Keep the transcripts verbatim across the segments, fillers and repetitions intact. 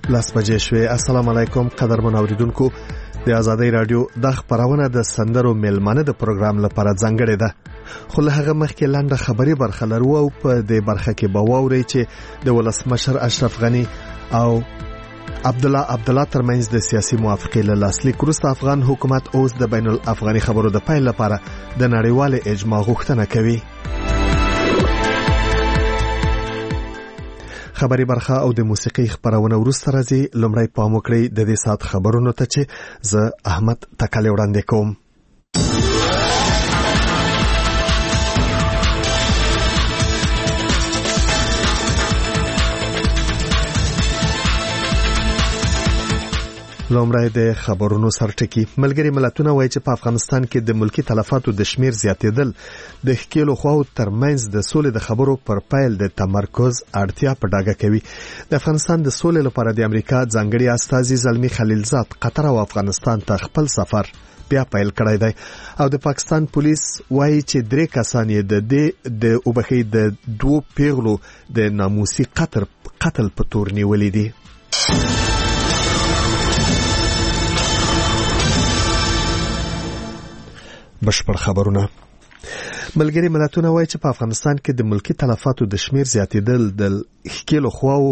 لاس بجې شوې. السلام علیکم قدرمن اوریدونکو، د آزادۍ رادیو د خبرونه د سندرو میلمانه د پروګرام لپاره ځانګړې ده، خو له هغه مخکې لنډه خبري برخه لرو او په دې برخه کې به واورئ چې د ولسمشر اشرف غنی او عبدالله عبدالله ترمنځ د سیاسي موافقې له لاسلیک وروسته افغان حکومت اوس د بین الافغاني خبرو د پیل لپاره د نړیوال اجماع غوښتنه کوي. خبري برخه او د موسیقي خبرونه وروسته راځي. لومړی پام وکړئ د دې سات خبرونو ته چې زه احمد تکالی وړاندې کوم. لومړی د خبرونو سرټکی. ملګری ملتونه وایي چې په افغانستان کې د ملکی تلفاتو د شمیر زیاتېدل د ښکېلو خواو ترمنځ د سولې د خبرو پر پیل د تمرکز اړتیا په ډاګه کوي. د افغانستان د سولې لپاره د امریکا ځانګړي استازي زلمی خلیلزاد قطر او افغانستان ته خپل سفر بیا پیل کړی دی او د پاکستان پولیس وایي چې درې کسان یې د دې د وبخې د دوه پیغلو د ناموسي قتل قتل په تور نیولې دي. بشپړ خبرونه. ملګری ملتونه وایي چې په افغانستان کې د ملکی تلفاتو د شمیر زیاتېدل د ښکېلو خواو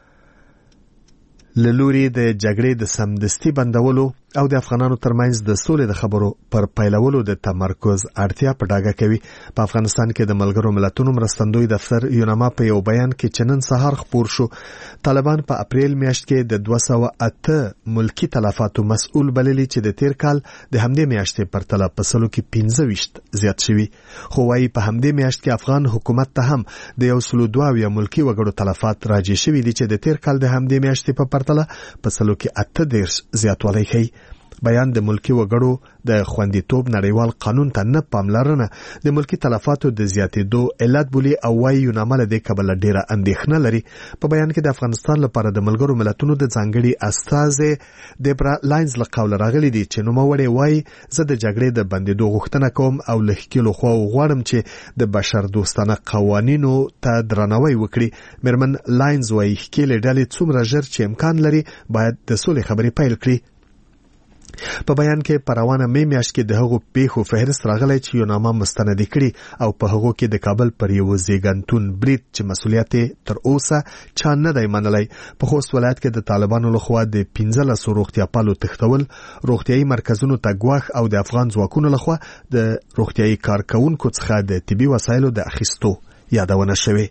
له لوري د جګړې د سمدستي بندولو او د افغانانو ترمنځ د سولې د خبرو پر پیلولو د تمرکز اړتیا په ډاګه کوي. په افغانستان کې د ملګرو ملتونو مرستندوی دفتر یوناما په یو بیان کې چې نن سهار خپور شو، طالبان په اپریل میاشت کې د دوه سوه اته ملکی تلفاتو مسؤل بللی چې د تیر کال د همدې میاشتې پرتله په سلو کې پنځه ویشت زیات شوي، خو وايي په همدې میاشت کې افغان حکومت ته هم د یو سلو دوه یا ملکی وګړو تلفات راجع شوي دي چې د تیر کال د همدې میاشتې په پرتله په سلو کې اته دېرش زیاتوالی ښیي. بیان د ملکی وګړو د خوندیتوب نړیوال قانون ته نه پاملرنه د ملکی تلفاتو د زیاتېدو علت بولي او وايي یوناما له دې کبله ډیره اندېښنه لري. په بیان کې د افغانستان لپاره د ملګرو ملتونو د ځانګړي استازي دیبرا لاینز له قوله راغلي دي چې نوموړی وايي زه د جګړې د بندېدو غوښتنه کوم او له ښکېلو خواو غواړم چې د بشر دوستانه قوانینو ته درناوی وکړي. میرمن لاینز وايي ښکېلې ډلې څومره ژر چې امکان لري باید د سولې خبرې پیل کړي. په بیان کې په روانه مې میاشت کې د هغو پیښو فهرست راغلی چې یوناما مستندي کړي او په هغو کې د کابل پر یو زیږنتون برید چې مسؤلیت تر اوسه چا نه دی منلی. په خوست ولایت کې د طالبانو لخوا د پنځلسو روغتیاپالو تښتول، روغتیایي مرکزونو ته ګواښ او د افغان ځواکونو لخوا د روغتیایي کارکوونکو څخه د طبي وسایلو د اخیستو یادونه شوې.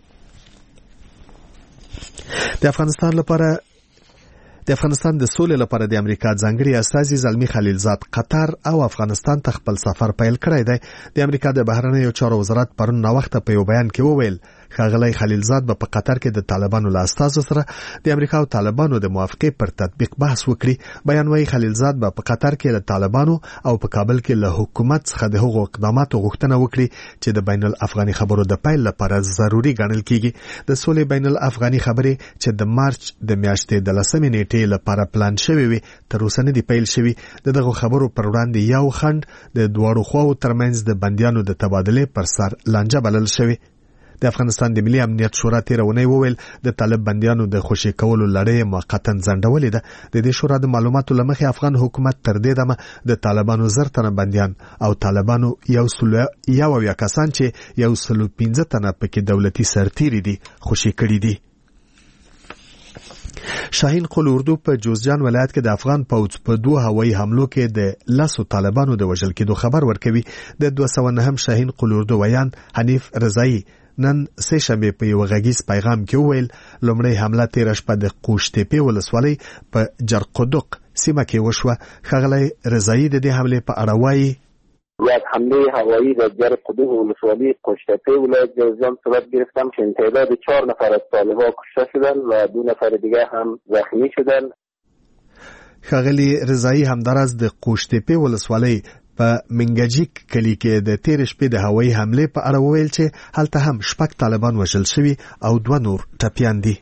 د افغانستان لپاره د افغانستان د سولې لپاره د امریکا ځانګړي استازي زلمی خلیلزاد قطر او افغانستان ته خپل سفر پیل کړی دی. د امریکا د بهرنیو چارو وزارت پرون ناوخته په یو بیان کې وویل ښاغلی خلیلزاد به په قطر کې د طالبانو له استازو سره د امریکا او طالبانو د موافقې پر تطبیق بحث وکړي. بیان وايي خلیلزاد به په قطر کې له طالبانو او په کابل کې له حکومت څخه د هغو اقداماتو غوښتنه وکړي چې د بین الافغاني خبرو د پیل لپاره ضروري ګڼل کیږي. د سولې بین الافغاني خبرې چې د مارچ د میاشتې د لسمې نیټې لپاره پلان شوی وي تر اوسه نه دی پیل شوی. دغه خبرو پر وړاندې یو خند د دواړو خواو ترمنځ د بندیانو د تبادله پر سر لانجه بلل شوی. د افغانستان د ملي امنیت شورا تیر اونۍ وویل د طالب بندیانو د خوشي کولو لړۍ موقتا ځنډولې ده. د دې شورا د معلوماتو لمخې افغان حکومت تر دې دمه د طالبانو زر تنه بندیان او طالبانو یو سلو یو یا کسان چې یو سلو پنځه تنه پکې دولتي سرتیري دي خوشي کړي دي. شاهین قل اردو په جوزجان ولایت کې د افغان پوځ په دوه هوایي حملو کې د لسو طالبانو د وژل کېدو خبر ورکوي. د دوه سوه نهم شاهین قل اردو ویان حنیف رضایی نن سه شنبه په یو غږیز پیغام کې وویل لومړی حمله تیر شپه د قوشتېپې ولسوالۍ په جرقدق سیمه کې وشوه. ښاغلی رضایی د دې حملې په اړه وایي یک حمله هوایی در جرقدق ولسوالی قوشتېپه ولایت جوزجان صورت گرفتم که تعداد چهار نفر از طالبان کشته شدند و دو نفر دیگه هم زخمی شدند. ښاغلی رضایی همداراز د قوشتېپې ولسوالۍ په منګجیک کلی کې د تیر شپې د هوایي حمله په اړه وویل چې هلته هم شپږ طالبان وژل شوي او دوه نور ټپیان دي.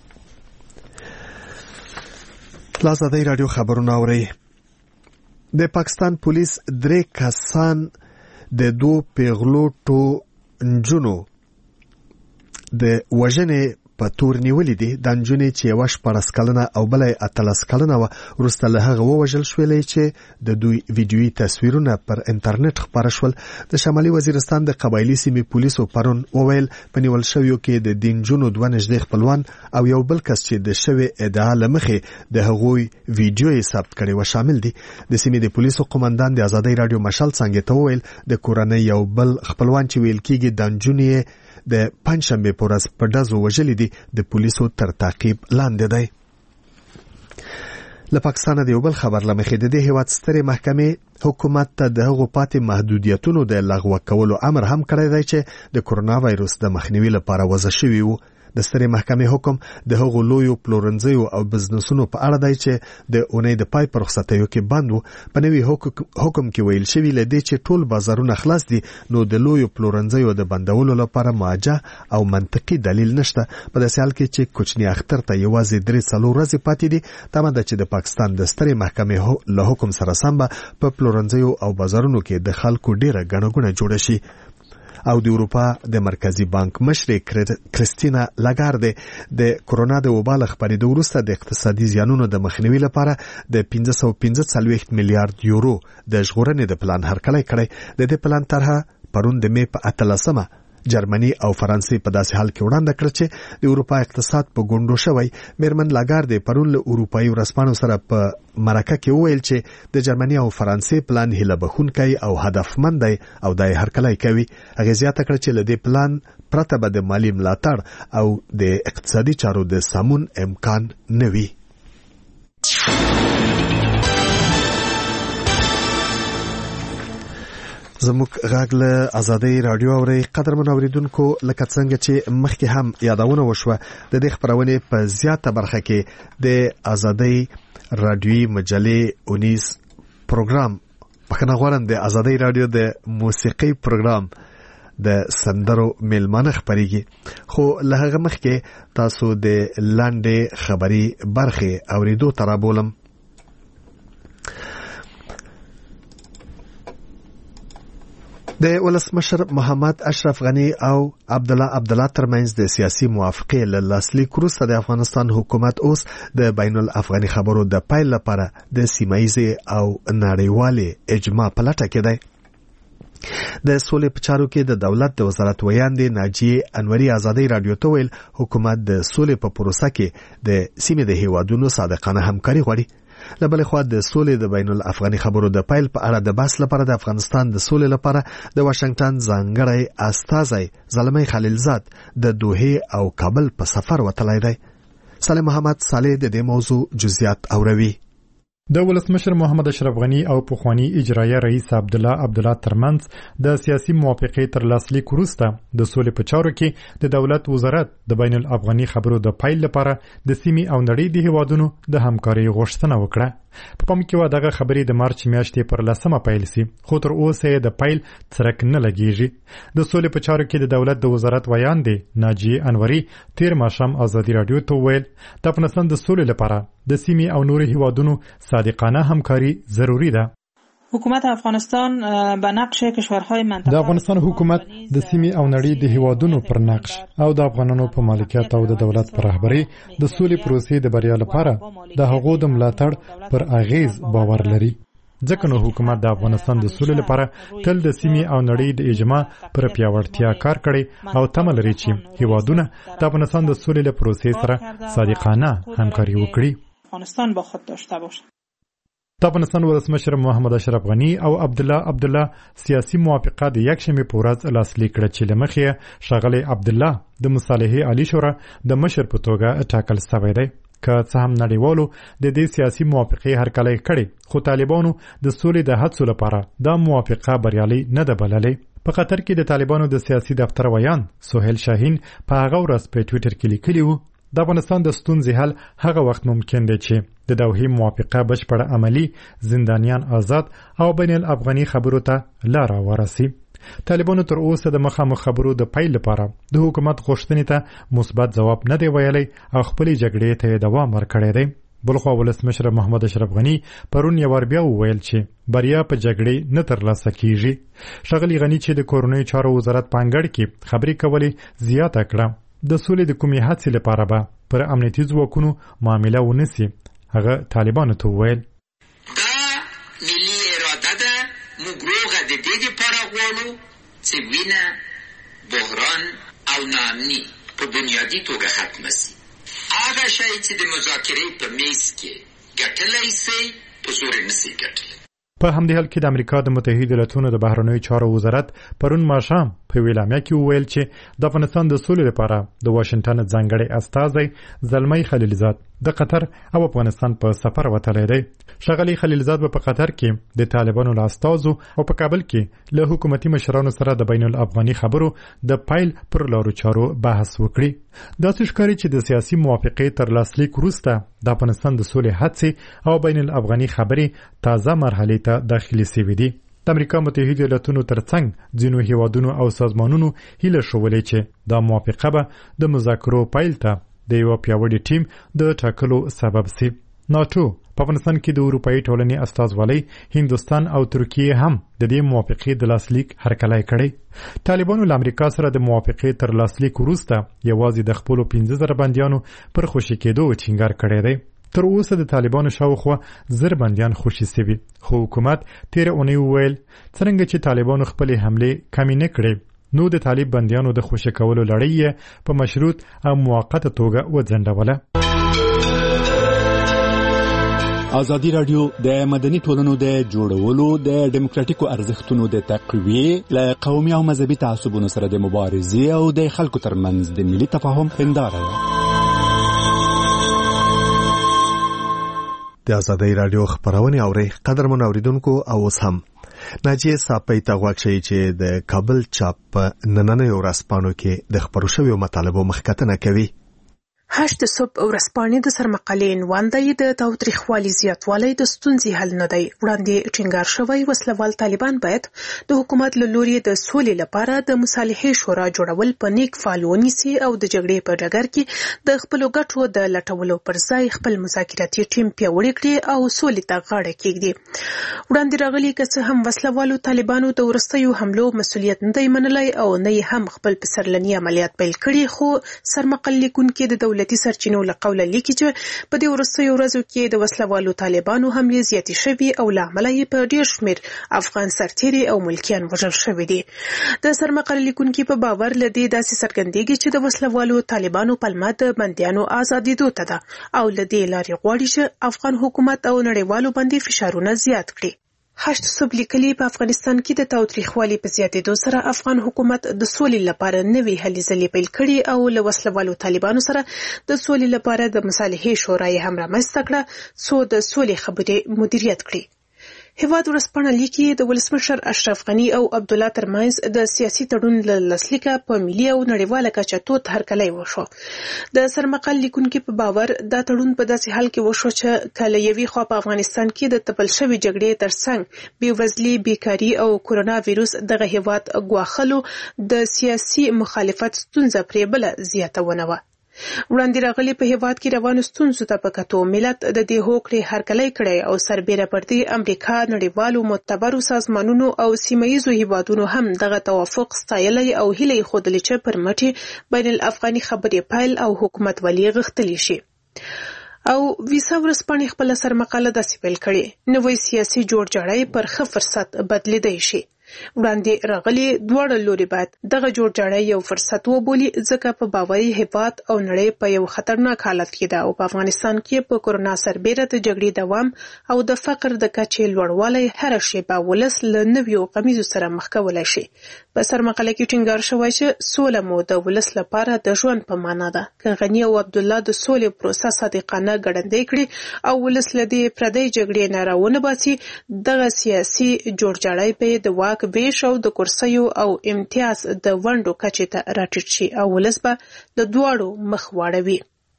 آزادۍ رادیو خبرونه اورئ. د پاکستان پولیس درې کسان د دوه پیغلو ټو نجونو د وژنې په تور نیولې دي. د نجونې چې یوه شپاړس کلنه او بله یې اتلس کلنه وه وروسته له هغه ووژل شولې چې د دوی ویډیویي تصویرونه پر انټرنیټ خپاره شول. د شمالي وزیرستان د قبایلي سیمې پولیسو پرون وویل په نیول شویو کې د دې نجونو دوه نږدې خپلوان او یو بل کس چې د شوې ادعا له مخې د هغوی ویډیو یې ثبت کړی و شامل دي. د سیمې د پولیسو قومندان د ازادۍ راډیو مشال څانګې ته وویل د کورنۍ یو بل خپلوان چې ویل کېږي د نجونې د پنجشنبې په ورځ په ډزو وژلي دي د پولیسو تر تعقیب لاندې دی. له پاکستانه د یو بل خبر له مخې د دې هېواد سترې محکمې حکومت ته د هغو پاتې محدودیتونو د لغوه کولو امر هم کړی دی چې د کرونا وایروس د مخنیوي لپاره وضع شوي وو. د سترې محکمې حکم د هغو لویو پلورنځیو او بزنسونو په اړه دی چې د اونۍ د پای په رخصتیو کې بند وو. په نوي حکم کې ویل شوي له دې چې ټول بازارونه خلاص دي نو د لویو پلورنځیو د بندولو لپاره موجه او منطقي دلیل نشته. په داسې حال کې چې کوچني اختر ته یوازې درې څلور ورځې پاتې دي. تمه ده چې د پاکستان د سترې محکمې له حکم سره سم به په پلورنځیو او بازارونو کې د خلکو ډیره ګڼه ګوڼه جوړه شي. او د اروپا د مرکزی بانک مشرې کریستینا لاګارد د کرونا د وبا له خپرېدو وروسته د اقتصادي زیانونو د مخنیوي لپاره د پنځه سوه پنځه څلوېښت میلیارډ یورو د ژغورنې د پلان هرکلی کړی. د دې پلان طرحه پرون د مې په اتلسمه جرمني او فرانسې په داسې حال کې وړاندې کړ چې د اروپا اقتصاد په ګونډو شوی. میرمن لاګارد پرون له اروپایي ورځپاڼو سره په مرکه کې وویل چې د جرمني او فرانسې پلان هیله بخښونکی او هدفمند دی او دا یې هرکلی کوي. هغې زیاته کړه چې له دې پلان پرته به د مالي ملاتړ او د اقتصادي چارو د سمون امکان نه وي. زموږ غږ له ازادۍ راډیو اوري. قدرمن اوریدونکو لکه څنګه چې مخکې هم یادونه وشوه د دې خبرونې په زیاته برخه کې د ازادۍ راډیوي مجلې اونیز پروګرام بخښنه غواړم د ازادۍ راډیو د موسیقي پروګرام د سندرو میلمانه خبريږي. خو له هغه مخکې تاسو د لاندې خبري برخه اوریدو ترابولم. د ولسمشر محمد اشرف غنی او عبد الله عبد الله ترمنځ د سیاسي موافقې له لاسلیک وروسته د افغانستان حکومت اوس د بین الافغاني خبرو د پیل لپاره د سیمایي او نړیوالې اجماع په لټه کې دی. د سولې په چارو کې د دولت د وزارت ویاندې ناجیه انوري ازادۍ راډیو ته ویل حکومت د سولې په پروسه کې د سیمې د هیوادونو صادقانه همکاري غواړي. له بلې خوا د سولې د بین الافغاني خبرو د پیل په اړه د بحث لپاره د افغانستان د سولې لپاره د واشنگټن ځانګړی استازی زلمی خلیلزاد د دوحې او کابل په سفر وتلی دی. سالم محمد صالح د دې موضوع جزئیات اوروي. د ولسمشر محمد اشرف غنی او پخوانی اجرایه رئیس عبد الله عبد الله ترمنځ د سیاسي موافقې تر لاسلیک وروسته د سولې په چارو کې د دولت وزارت د بین الافغاني خبرو د پیل لپاره د سیمې او نړۍ د هیوادونو د همکارۍ غوښتنه وکړه. په پام کې و دغه خبرې د مارچ میاشتې پر لسمه پیل سي خو تر اوسه د پیل څرک نه لګیږي. د سولې په چارو کې د دولت د وزارت ویاندې ناجیه انوري تیر ماښام ازادي راډیو ته ویل د افغانستان د سولې لپاره د سیمې او نورو هیوادونو صادقانه همکاري ضروری ده. حکومت افغانستان به نقش کشورهای منطقه د افغانستان حکومت د سیمې او نړۍ د هیوادونو پر نقش او د افغانانو په مالکیت او د دولت پر رهبرۍ د سولې پروسې د بریا لپاره د هغو د ملاتړ پر اغیز باور لري. ځکه نو حکومت د افغانستان د سولې لپاره تل د سیمې او نړۍ د اجماع پر پیاوړتیا کار کړی او تمه لري چې هیوادونه د افغانستان د سولې له پروسې سره صادقانه همکاري وکړي. افغانستان با خود داشته باشه. د افغانستان ولسمشر محمد اشرف غنی او عبد الله عبد الله سیاسي موافقه د یکشنبه په ورځ لاسلیک کړه چې لمخې شغله عبد الله د مصالحې عالی شورا د مشر په توګه ټاکل شوی دی. که څه هم نړیوالو د دې سیاسي موافقې هرکلی کړي خو طالبانو د سولې د هڅو لپاره دا موافقه بریالي نه ده بللې. په قطر کې د طالبانو د سیاسي دفتر ویان سهیل شاهین په هغه ورځ په ټوئیټر کې لیکلی و د افغانستان د ستونزې حل هغه وخت ممکن دی چې د دوحې موافقه بشپړه عملی زندانیان آزاد او بین الافغاني خبرو ته لار ورسي. طالبانو تر اوسه د مخامخ خبرو د پیل لپاره د حکومت غوښتنې ته مثبت ځواب نه دی ویلی او خپلې جګړې ته دوام ورکړی دی. بلخوا ولسمشر محمد اشرف غنی پرون یو ور بیا وویل چې بریا په جګړې نه ترلاسه کیږي. ښاغلي غنی چې د کورنۍ چارو وزارت پانګړ کې خبرې کولې زیاته کړه د سولې د کومې هڅې لپاره به پر امنیتي ځواکونو معامله ونسي. هغه طالبانو ته وویل دا ملي اراده ده، موږ روغه د دې لپاره غواړو چې وینه، بحران او ناامني په بنیادي توګه ختمه سي. هغه شی چې د مذاکرې په میز کې ګټلی سي په زور نسي ګټلی. په همدې حال کې د امریکا د متحده ایالاتونو د بهرنیو چارو وزارت پرون ماښام په ویلامیا کې وویل چې د افغانستان د سولې لپاره د واشنگټن ځانګړی استازی زلمی خلیلزاد د قطر او افغانستان په سفر وتلی دی. ښاغلی خلیلزاد به په قطر کې د طالبانو له استازو او په کابل کې له حکومتي مشرانو سره د بین الافغاني خبرو د پایل پر لارو چارو بحث وکړي. داسې ښکاري چې د سیاسي موافقې تر لاسلیک وروسته د افغانستان د سولې هڅې او بین الافغاني خبرې تازه مرحلې ته داخلي شوي دي. د امریکا متحده ایالاتونو ترڅنګ ځینو هیوادونو او سازمانونو هیله شولې چې دا موافقه به د مذاکرو پایل ته د یو پیاوړي ټیم د ټاکلو سبب شي. ناتو په افغانستان کې د اروپאי ټولنې استازولۍ هندستان او ترکیه هم د دې موافقې د لاسلیک هرکلی کړی. طالبانو له امریکا سره د موافقې تر لاسلیک وروسته یوازې د خپلو پنځه زره بندیانو پر خوشي کېدو ټینګار کړی دی. تر اوسه د طالبانو شاوخوا زر بندیان خوشي شوي، خو حکومت تیره اونۍ وویل څرنګه چې طالبانو خپلې حملې کمې نه کړې نو د طالب بندیانو د خوشي کولو لړۍ په مشروط او موقته توګه وځنډوله. ازادي راډیو د مدني ټولنو د جوړولو د ډیموکراټیکو ارزښتونو د تقویې له قومي او مذهبي تعصبونو سره د مبارزې او د خلکو ترمنځ د ملي تفاهم هنداره ده. د ازادي راډیو خبرونه اوري قدرمن اوریدونکو او اوس هم ناجیه صاحب ته غواړي چې د کابل چاپ نننې ورځپاڼو کې د خبرو شویو مطالبو مخکتنه کوي. هشت صبح ورځپاڼې د سرمقالې عنوان دی د تاوتریخوالي زیاتوالی د ستونزې حل نه دی. وړاندې ټینګار شوی وسلوال طالبان باید د حکومت له لوري د سولې لپاره د مصالحې شورا جوړول په نیک فعال ونیسي او د جګړې په ډګر کې د خپلو ګټو د لټولو پر ځای خپل مذاکراتي ټیم پیاوړی کړي او سولې ته غاړه کېږدي. وړاندې راغلي که څه هم وسلوالو طالبانو د وروستیو حملو مسؤلیت نه دی منلی او نه یې هم خپل پسرلني عملیات پیل کړي، خو سرمقال لیکونکي د دولتي سرچینو له قوله لیکي چې په دې وروستیو ورځو کې د وسلوالو طالبانو حملې زیاتې شوي او له امله یې په ډېر شمېر افغان سرتیري او ملکیان وژل شوي دي. د سرمقال لیکونکي په باور له دې داسې څرګندېږي چې د وسلوالو طالبانو پلمه د بندیانو ازادېدو ته ده او له دې لارې غواړي چې افغان حکومت او نړیوالو باندې فشارونه زیات کړي. هشت صبح لیکلي په افغانستان کې د تاوتریخوالي په زیاتېدو سره افغان حکومت د سولې لپاره نوې هلې ځلې پیل کړي او له وسلوالو طالبانو سره د سولې لپاره د مصالحې شورا یې هم رامنځته کړه څو د سولې خبرې مدیریت کړي. هیواد ورځپاڼه لیکي د ولسمشر اشرف غني او عبدالله ترمنځ د سیاسي تړون له لاسلیکه په ملي او نړیواله کچه تود هرکلی وشو. د سرمقال لیکونکي په باور دا تړون په داسې حال کې وشو چې که له یوې خوا په افغانستان کې د تپل شوې جګړې ترڅنګ بېوزلي، بیکاري او کورونا ویروس دغه هیواد ګواښلو د سیاسي مخالفت ستونزه پرې بله زیاته ونه وه. وړاندې راغلي په هیواد کې روانو ستونزو ته په کتو ملت د دې هوکړې هرکلی کړی او سربیره پر دې امریکا، نړیوالو معتبرو سازمانونو او سیمه ییزو هیوادونو هم دغه توافق ستایلی او هیله یې ښودلې چې پر مټې بین الافغاني خبرې پیل او حکومتولي غښتلي شي. او ویسا ورځپاڼې خپله سرمقاله داسې پیل کړې: نوی سیاسي جوړجاړی پر ښه فرصت بدلیدی شي. وړاندې راغلي دواړه لوري باید دغه جوړجاړی یو فرصت وبولي ځکه په باوري هیواد او نړۍ په یو خطرناک حالت کې ده او په افغانستان کې په کورونا سربیره د جګړې دوام او د فقر د کچې لوړوالی هره شیبه ولس له نویو غمیزو سره مخ کولی شي. په سرمقاله کې ټینګار شوی چې سوله مو د ولس لپاره د ژوند په معنا ده. که غني او عبدالله د سولې پروسه صادقانه ګړندی کړي او ولس له دې پردۍ جګړې نه راونه باسي، دغه سیاسي جوړجاړی به د واک ویش او د کرسیو او امتیاز د ونډو کچې ته راټیټ شي او ولس به د دواړو مخ واړوي.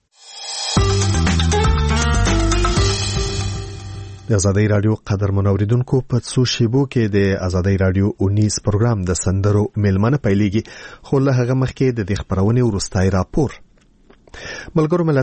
د ازادي راډیو قدرمن اوریدونکو په څو شیبو کې د ازادي راډیو اونیس پروګرام د سندرو میلمنه پیلېږي، خو له هغه مخکې د دې خبرونې وروستی راپور. ملګرو